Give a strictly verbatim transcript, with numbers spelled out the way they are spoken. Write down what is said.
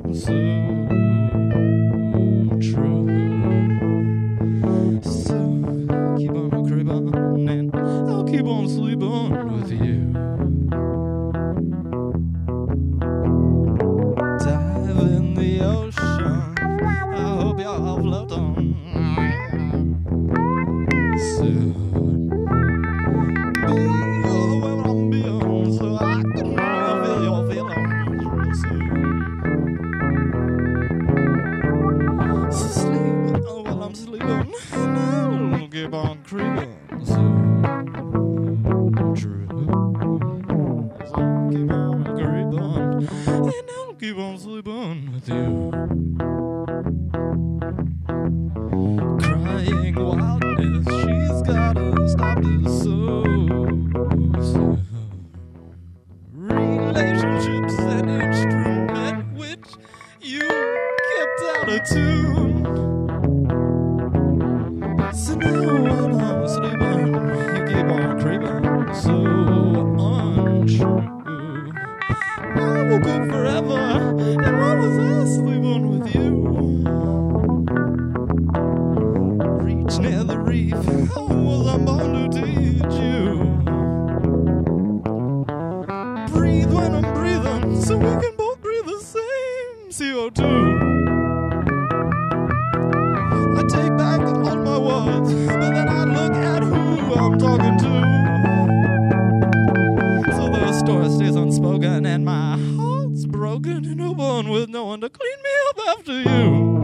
so true. So keep on creeping and I'll keep on sleeping with you. Dive in the ocean, I hope you're floating soon. Be all where I'm being, so I can feel your feelings real soon. So sleep, oh while I'm sleeping, and I'll keep on creeping so true. So keep on creeping, and I'll keep on sleeping with you. Crying wildness, she's gotta stop this so soon. Relationships an instrument which you kept out of tune. So now when I'm sleeping, you keep on creeping so untrue. I woke up forever, and why was I sleeping with you? Reach near the reef, how was I born to teach you? Breathe when I'm breathing, so we can both breathe the same C O two. I take back all my words, but then I look at who I'm talking to. So the story stays unspoken and my heart's broken and open with no one to clean me up after you.